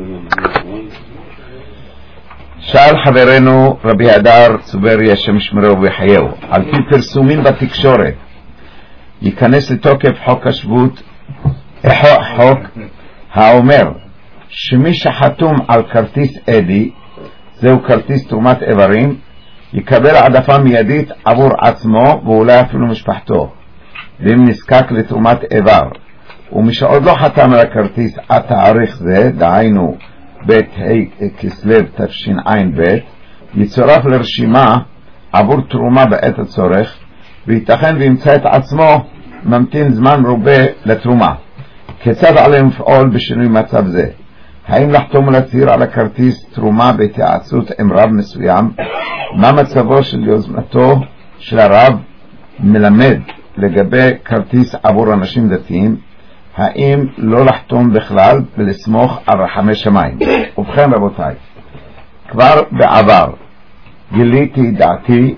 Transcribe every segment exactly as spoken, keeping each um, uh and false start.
שאל חברנו רבי הדר צוברי השם שמרו וחייהו, על פי פרסומים בתקשורת ייכנס לתוקף חוק השבות, חוק האומר שמי שחתום על כרטיס אדי, זהו כרטיס תרומת איברים, יקבל העדפה מיידית עבור עצמו ואולי אפילו משפחתו, ואם נזקק לתרומת איבר. ומי שעוד לא חתם על הכרטיס עד תאריך זה, דהיינו בית ה' כסלו תשע"ב, יצורף לרשימה עבור תרומה בעת הצורך, וייתכן וימצא את עצמו ממתין זמן מרובה לתרומה. כיצד עליהם לפעול בשינוי מצב זה? האם לחתום ולהצהיר על הכרטיס תרומה בהתייעצות עם רב מסוים? מה מצבו של יוזמתו של הרב מלמד לגבי כרטיס עבור אנשים דתיים? האם לא לחתום בכלל ולסמוך על רחמי שמיים? ובכן רבותיי, כבר בעבר גיליתי דעתי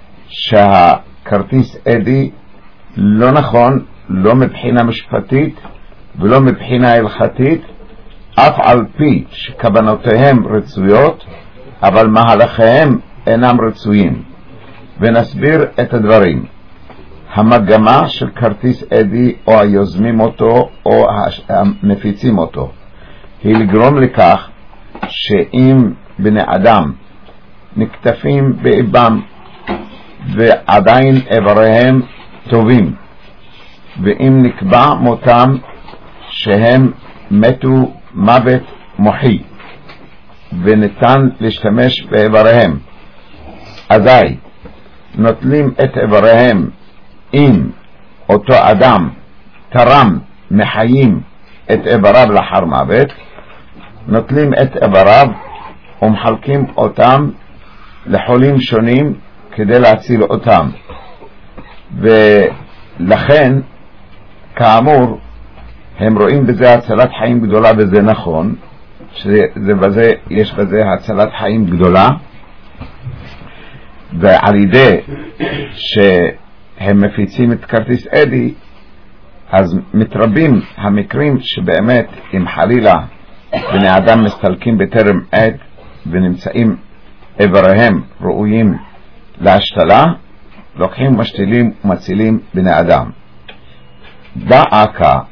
שהכרטיס אדי לא נכון, לא מבחינה משפטית ולא מבחינה הלכתית, אף על פי שכוונותיהם רצויות, אבל מהלכיהם אינם רצויים. ונסביר את הדברים. המגמה של כרטיס אדי או היוזמים אותו או המפיצים אותו היא לגרום לכך שאם בני אדם נקטפים באיבם ועדיין איבריהם טובים, ואם נקבע מותם שהם מתו מוות מוחי וניתן להשתמש באיבריהם, אזי נוטלים את איבריהם אם אותו אדם תרם מחיים את איבריו לאחר מוות, נוטלים את איבריו ומחלקים אותם לחולים שונים כדי להציל אותם. ולכן כאמור הם רואים בזה הצלת חיים גדולה, וזה נכון, שזה בזה, יש בזה הצלת חיים גדולה, ועל ידי שהם מפיצים את כרטיס אדי אז מתרבים המקרים שבאמת אם חלילה בני אדם מסתלקים בטרם עת ונמצאים איבריהם ראויים להשתלה, לוקחים משתילים ומצילים בני אדם. דעקה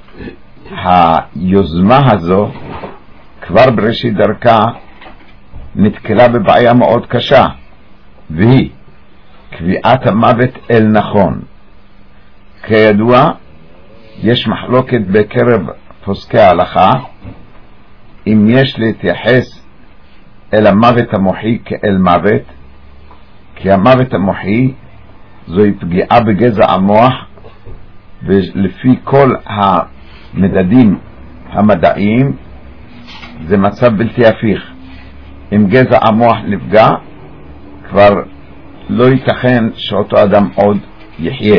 היוזמה הזו כבר בראשית דרכה נתקלה בבעיה מאוד קשה, והיא קביעת המוות אל נכון. כידוע יש מחלוקת בקרב פוסקי ההלכה אם יש להתייחס אל המוות המוחי כאל מוות, כי המוות המוחי זוהי פגיעה בגזע המוח, ולפי כל המדדים המדעיים זה מצב בלתי הפיך. אם גזע המוח נפגע כבר לא ייתכן שאותו אדם עוד יחיה.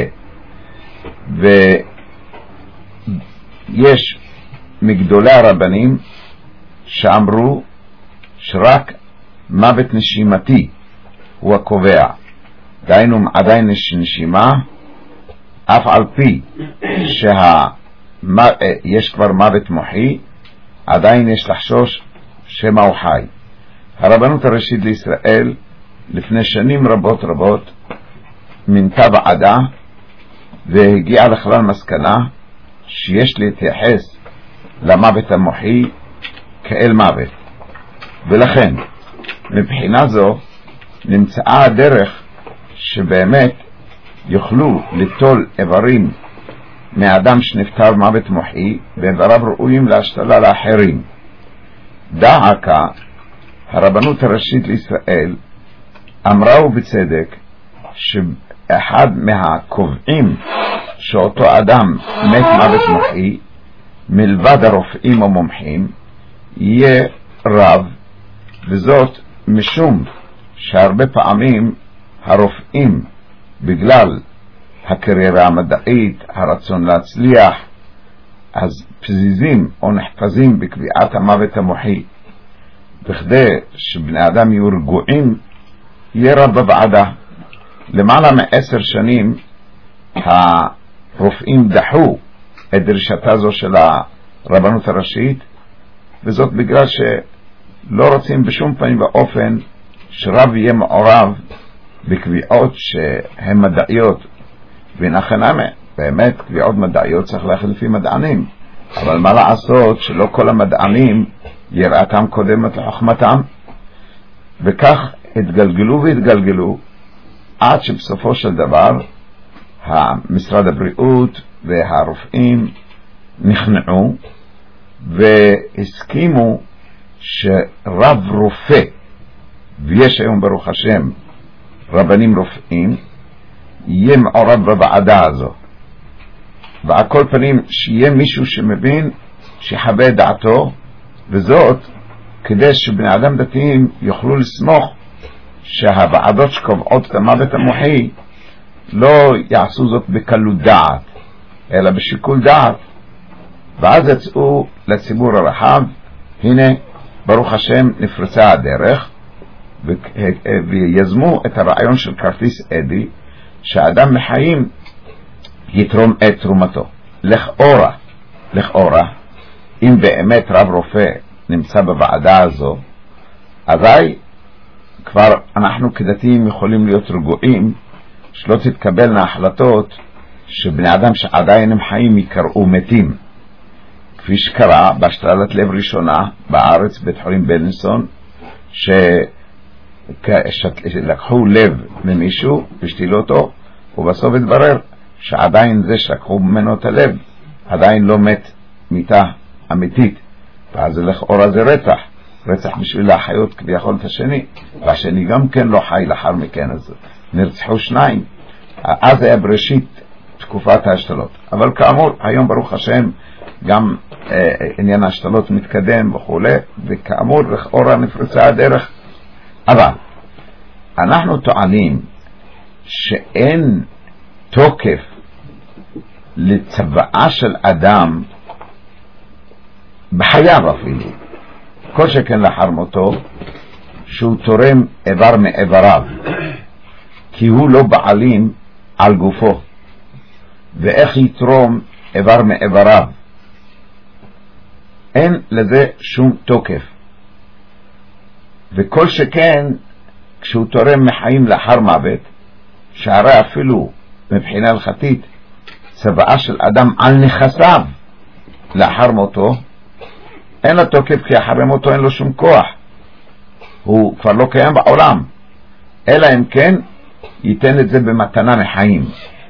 ויש מגדולי הרבנים שאמרו שרק מוות נשימתי הוא הקובע, דהיינו עדיין יש נשימה, אף על פי שיש כבר מוות מוחי עדיין יש לחשוש שמא הוא חי. הרבנות הראשית לישראל לפני שנים רבות רבות מינתה ועדה והגיעה לכלל מסקנה שיש להתייחס למוות המוחי כאל מוות, ולכן מבחינה זו נמצאה הדרך שבאמת יוכלו ליטול איברים מאדם שנפטר מוות מוחי ואיבריו ראויים להשתלה לאחרים. דעקה הרבנות הראשית לישראל אמרה ובצדק שאחד מהקובעים שאותו אדם מת מוות מוחי מלבד הרופאים המומחים יהיה רב, וזאת משום שהרבה פעמים הרופאים בגלל הקריירה המדעית, הרצון להצליח, אז פזיזים או נחפזים בקביעת המוות המוחי. בכדי שבני אדם יהיו רגועים יהיה רב בוועדה. למעלה מעשר שנים הרופאים דחו את דרישתה זו של הרבנות הראשית, וזאת בגלל שלא רוצים בשום פנים באופן שרב יהיה מעורב בקביעות שהן מדעיות, ונכן אמת, באמת קביעות מדעיות צריך ללכת לפי מדענים, אבל מה לעשות שלא כל המדענים יראתם קודמת לחוכמתם, וכך התגלגלו והתגלגלו עד שבסופו של דבר משרד הבריאות והרופאים נכנעו והסכימו שרב רופא, ויש היום ברוך השם רבנים רופאים, יהיה מעורב בוועדה הזו, ועל כל פנים שיהיה מישהו שמבין, שיחווה דעתו, וזאת כדי שבני אדם דתיים יוכלו לסמוך שהוועדות שקובעות את המוות המוחי לא יעשו זאת בקלות דעת אלא בשיקול דעת. ואז יצאו לציבור הרחב, הנה ברוך השם נפרצה הדרך, ויזמו את הרעיון של כרטיס אדי, שהאדם מחיים יתרום את תרומתו. לכאורה, לכאורה, אם באמת רב רופא נמצא בוועדה הזו, אזי כבר אנחנו כדתיים יכולים להיות רגועים שלא תתקבלנה החלטות שבני אדם שעדיין הם חיים יקראו מתים, כפי שקרה בהשתלת לב ראשונה בארץ בית חולים בלינסון, שלקחו לב ממישהו ושתילו אותו, ובסוף התברר שעדיין זה שלקחו ממנו את הלב עדיין לא מת מיתה אמיתית, ואז לכאורה זה רצח רצח בשביל להחיות כביכול את השני, והשני גם כן לא חי לאחר מכן, אז נרצחו שניים. אז היה בראשית תקופת ההשתלות, אבל כאמור היום ברוך השם גם אה, עניין ההשתלות מתקדם וכו', וכאמור לכאורה נפרצה הדרך. אבל אנחנו טוענים שאין תוקף לצבעה של אדם בחייו אפילו, כל שכן לאחר מותו, שהוא תורם איבר מאיבריו, כי הוא לא בעלים על גופו, ואיך יתרום איבר מאיבריו? אין לזה שום תוקף. וכל שכן כשהוא תורם מחיים לאחר מוות, שהרי אפילו מבחינה הלכתית צבעה של אדם על נכסיו לאחר מותו אין לה תוקף, כי אחרי מותו אין לו שום כוח, הוא כבר לא קיים בעולם, אלא אם כן ייתן את זה במתנה מחיים.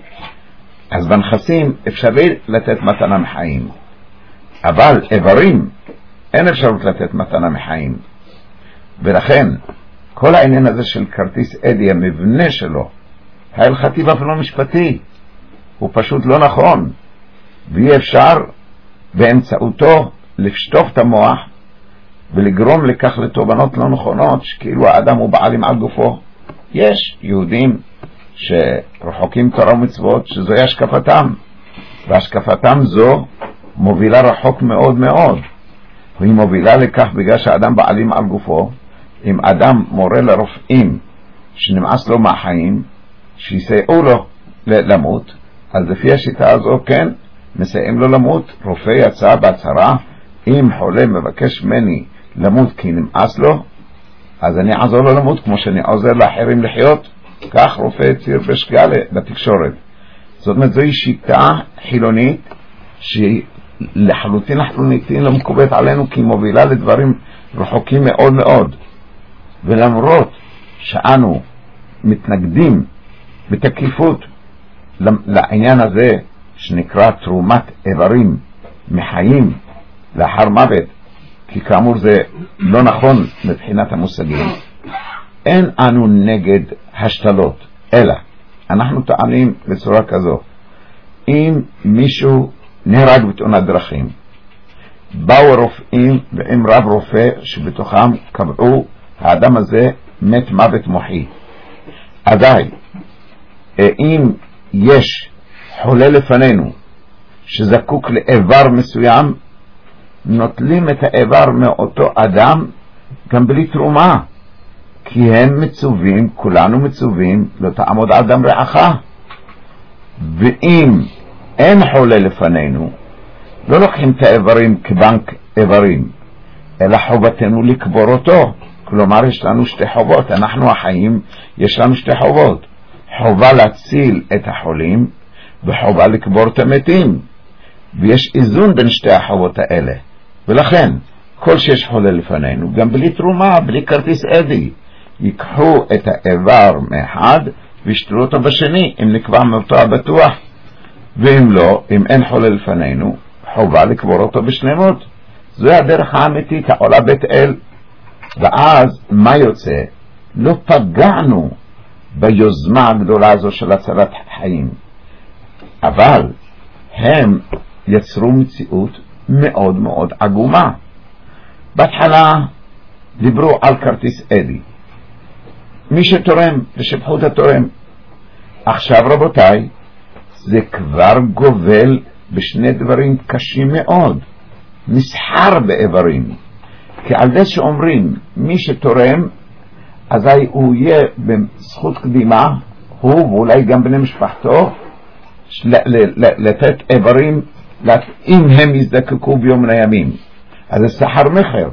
אז בנכסים אפשרי לתת מתנה מחיים, אבל איברים אין אפשרות לתת מתנה מחיים. ולכן כל העניין הזה של כרטיס אדי, המבנה שלו ההלכתי ואפילו משפטי הוא פשוט לא נכון, ואי אפשר באמצעותו לפשטוף את המוח ולגרום לכך לתובנות לא נכונות שכאילו האדם הוא בעלים על גופו. יש יהודים שרחוקים תורה ומצוות שזוהי השקפתם, והשקפתם זו מובילה רחוק מאוד מאוד, והיא מובילה לכך בגלל שהאדם בעלים על גופו. אם אדם מורה לרופאים שנמאס לו מהחיים שיסייעו לו למות, אז לפי השיטה הזו כן מסייעים לו למות. רופא יצא בהצהרה, אם חולה מבקש ממני למות כי נמאס לו, אז אני אעזור לו למות כמו שאני עוזר לאחרים לחיות. כך רופא הצהיר בשגגה בתקשורת. זאת אומרת, זוהי שיטה חילונית שלחלוטין לחלוטין לא מקובלת עלינו, כי היא מובילה לדברים רחוקים מאוד מאוד. ולמרות שאנו מתנגדים בתקיפות לעניין הזה שנקרא תרומת איברים מחיים לאחר מוות, כי כאמור זה לא נכון מבחינת המושגים, אין אנו נגד השתלות, אלא אנחנו טוענים בצורה כזו: אם מישהו נהרג בתאונת דרכים, באו רופאים ועם רב רופא שבתוכם קבעו האדם הזה מת מוות מוחי, עדיין אם יש חולה לפנינו שזקוק לאיבר מסוים, נוטלים את האיבר מאותו אדם גם בלי תרומה, כי הם מצווים, כולנו מצווים, לא תעמוד על דם רעך. ואם אין חולה לפנינו, לא לוקחים את האיברים כבנק איברים, אלא חובתנו לקבור אותו. כלומר, יש לנו שתי חובות, אנחנו החיים, יש לנו שתי חובות, חובה להציל את החולים וחובה לקבור את המתים, ויש איזון בין שתי החובות האלה. ולכן כל שיש חולה לפנינו, גם בלי תרומה, בלי כרטיס עדי, ייקחו את האיבר מאחד וישתלו אותו בשני, אם נקבע מאותו הבטוח. ואם לא, אם אין חולה לפנינו, חובה לקבור אותו בשלמות. זו הדרך האמיתית, העולה בית אל. ואז מה יוצא? לא פגענו ביוזמה הגדולה הזו של הצלת חיים, אבל הם יצרו מציאות מאוד מאוד עגומה. בהתחלה דיברו על כרטיס עדי, מי שתורם ושבחו את התורם. עכשיו רבותיי, זה כבר גובל בשני דברים קשים מאוד, מסחר באיברים. כי על זה שאומרים מי שתורם, אזי הוא יהיה בזכות קדימה, הוא ואולי גם בני משפחתו, לתת איברים אם הם יזדקקו ביום מן הימים. אז זה סחר מחר,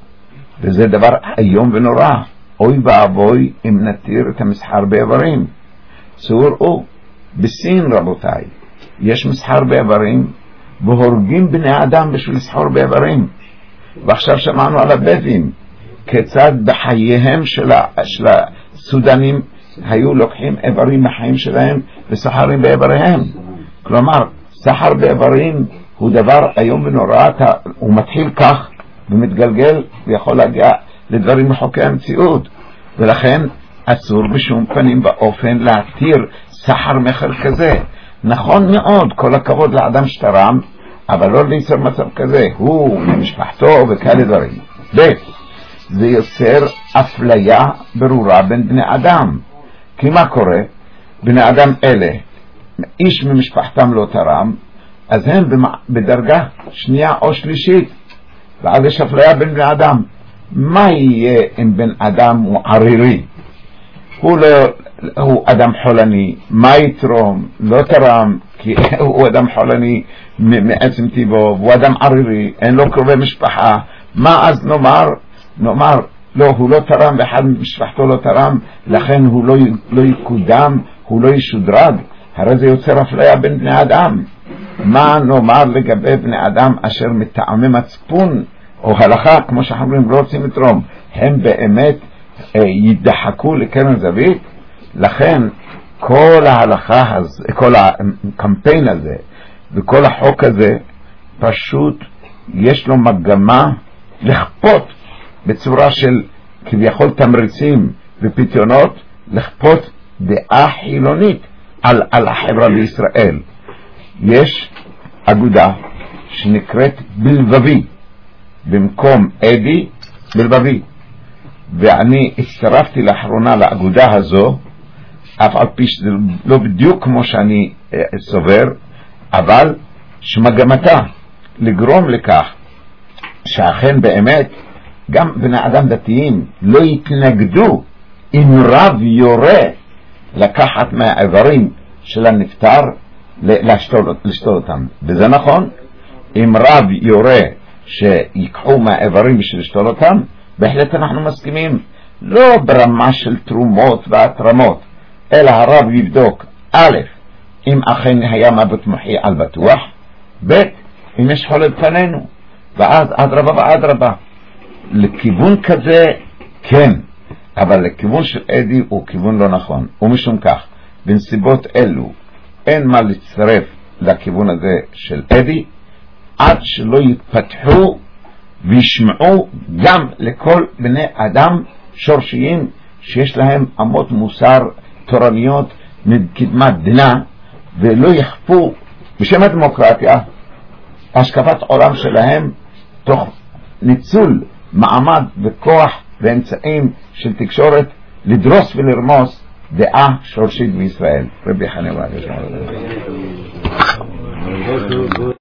וזה דבר היום ונורא. אוי ואבוי אם נתיר את המסחר באיברים. צורו, בסין רבותיי, יש מסחר באיברים, והורגים בני אדם בשביל לסחור באיברים. ועכשיו שמענו על הבדים, כיצד בחייהם של, של הסודנים היו לוקחים איברים מהחיים שלהם וסחרים באיבריהם. כלומר, סחר באיברים הוא דבר היום ונורא, הוא מתחיל כך ומתגלגל ויכול להגיע לדברים מחוקי המציאות. ולכן אסור בשום פנים באופן להתיר סחר מחר כזה. נכון מאוד, כל הכבוד לאדם שתרם, אבל לא ליצור מצב כזה, הוא ומשפחתו וכאלה דברים. ב' זה יוצר אפליה ברורה בין בני אדם. כי מה קורה? בני אדם אלה, איש ממשפחתם לא תרם, אז הם בדרגה שנייה או שלישית, ואז יש אפליה בין בני אדם. מה יהיה אם בן אדם הוא ערירי? הוא לא... הוא אדם חולני, מה יתרום? לא תרם, כי הוא אדם חולני מעצם טבעו, הוא אדם ערירי, אין לו קרובי משפחה. מה אז נאמר? נאמר, לא, הוא לא תרם ואחד משפחתו לא תרם, לכן הוא לא, לא יקודם, הוא לא ישודרג. הרי זה יוצר אפליה בין בני אדם. מה נאמר לגבי בני אדם אשר מטעמי מצפון או הלכה, כמו שאנחנו אומרים, לא רוצים לתרום, הם באמת אה, ידחקו לקרן זווית? לכן כל ההלכה הזה, כל הקמפיין הזה וכל החוק הזה, פשוט יש לו מגמה לכפות בצורה של כביכול תמריצים ופיתיונות, לכפות דעה חילונית על, על החברה בישראל. יש אגודה שנקראת בלבבי, במקום עדי בלבבי, ואני הצטרפתי לאחרונה לאגודה הזו, אף על פי שזה לא בדיוק כמו שאני אה, סובר, אבל שמגמתה לגרום לכך שאכן באמת גם בני אדם דתיים לא יתנגדו אם רב יורה לקחת מהאיברים של הנפטר לשתול, לשתול אותם. וזה נכון, אם רב יורה שיקחו מהאיברים בשביל לשתול אותם, בהחלט אנחנו מסכימים, לא ברמה של תרומות והתרמות, אלא הרב יבדוק, א', אם אכן היה מוות מוחי על בטוח, ב', אם יש חולה בפנינו, ואז אדרבה ואדרבה. לכיוון כזה כן, אבל לכיוון של עדי הוא כיוון לא נכון. ומשום כך, בנסיבות אלו אין מה לצרף לכיוון הזה של עדי, עד שלא יתפתחו וישמעו גם לכל בני אדם שורשיים שיש להם אמות מוסר תורניות מקדמת דנא, ולא יחפו בשם הדמוקרטיה השקפת עולם שלהם תוך ניצול מעמד וכוח ואמצעים של תקשורת לדרוס ולרמוס דעה שורשית בישראל. רבי חנין